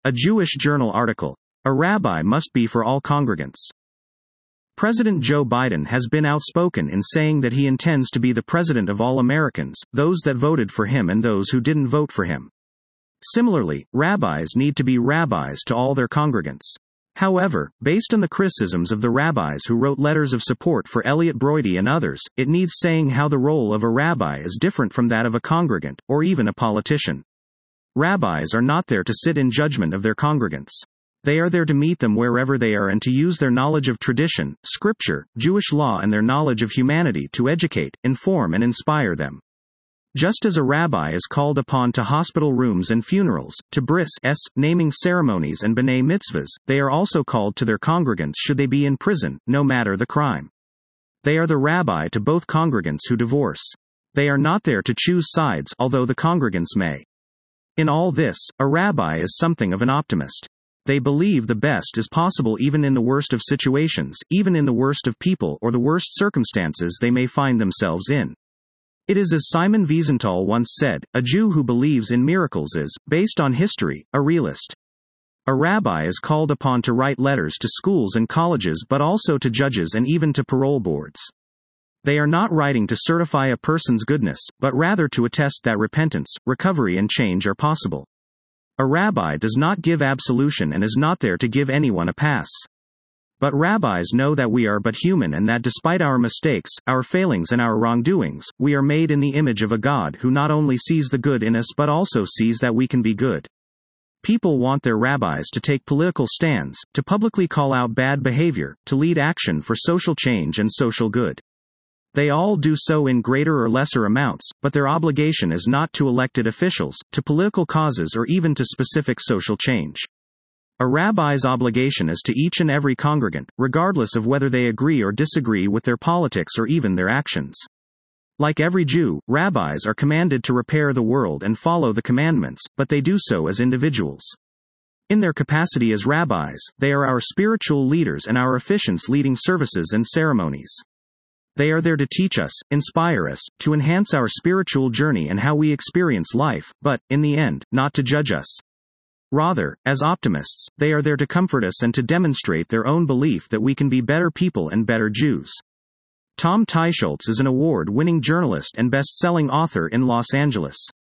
A Jewish Journal article. A rabbi must be for all congregants. President Joe Biden has been outspoken in saying that he intends to be the president of all Americans, those that voted for him and those who didn't vote for him. Similarly, rabbis need to be rabbis to all their congregants. However, based on the criticisms of the rabbis who wrote letters of support for Elliot Broidy and others, it needs saying how the role of a rabbi is different from that of a congregant, or even a politician. Rabbis are not there to sit in judgment of their congregants. They are there to meet them wherever they are and to use their knowledge of tradition, scripture, Jewish law and their knowledge of humanity to educate, inform and inspire them. Just as a rabbi is called upon to hospital rooms and funerals, to bris, naming ceremonies and b'nai mitzvahs, they are also called to their congregants should they be in prison, no matter the crime. They are the rabbi to both congregants who divorce. They are not there to choose sides, although the congregants may. In all this, a rabbi is something of an optimist. They believe the best is possible even in the worst of situations, even in the worst of people or the worst circumstances they may find themselves in. It is as Simon Wiesenthal once said, a Jew who believes in miracles is, based on history, a realist. A rabbi is called upon to write letters to schools and colleges but also to judges and even to parole boards. They are not writing to certify a person's goodness, but rather to attest that repentance, recovery and change are possible. A rabbi does not give absolution and is not there to give anyone a pass. But rabbis know that we are but human and that despite our mistakes, our failings and our wrongdoings, we are made in the image of a God who not only sees the good in us but also sees that we can be good. People want their rabbis to take political stands, to publicly call out bad behavior, to lead action for social change and social good. They all do so in greater or lesser amounts, but their obligation is not to elected officials, to political causes or even to specific social change. A rabbi's obligation is to each and every congregant, regardless of whether they agree or disagree with their politics or even their actions. Like every Jew, rabbis are commanded to repair the world and follow the commandments, but they do so as individuals. In their capacity as rabbis, they are our spiritual leaders and our officiants leading services and ceremonies. They are there to teach us, inspire us, to enhance our spiritual journey and how we experience life, but, in the end, not to judge us. Rather, as optimists, they are there to comfort us and to demonstrate their own belief that we can be better people and better Jews. Tom Teicholz is an award-winning journalist and best-selling author in Los Angeles.